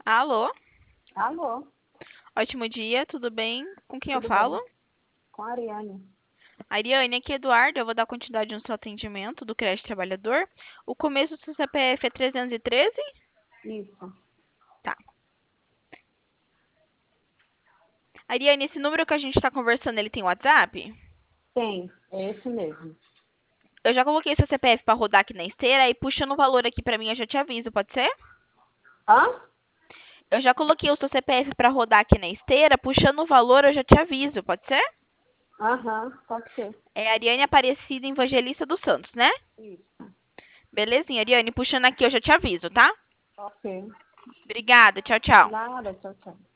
Alô, Alô, ótimo dia, tudo bem? Com quem eu tudo falo? bem? Com a Ariane. Ariane, aqui é Eduardo, eu vou dar continuidade no seu atendimento do Creche Trabalhador. O começo do seu CPF é 313? Isso, Tá. Ariane, esse número que a gente está conversando, ele tem WhatsApp? tem, é esse mesmo. Eu já coloquei seu CPF para rodar aqui na esteira e puxando o valor aqui para mim eu já te aviso, pode ser? Hã? Eu já coloquei o seu CPF para rodar aqui na esteira, puxando o valor eu já te aviso, pode ser? Aham, pode ser. É Ariane Aparecida Evangelista dos Santos, né? Isso. Belezinha, Ariane, puxando aqui eu já te aviso, tá? Ok. Obrigada, tchau, tchau. Nada, tchau, tchau.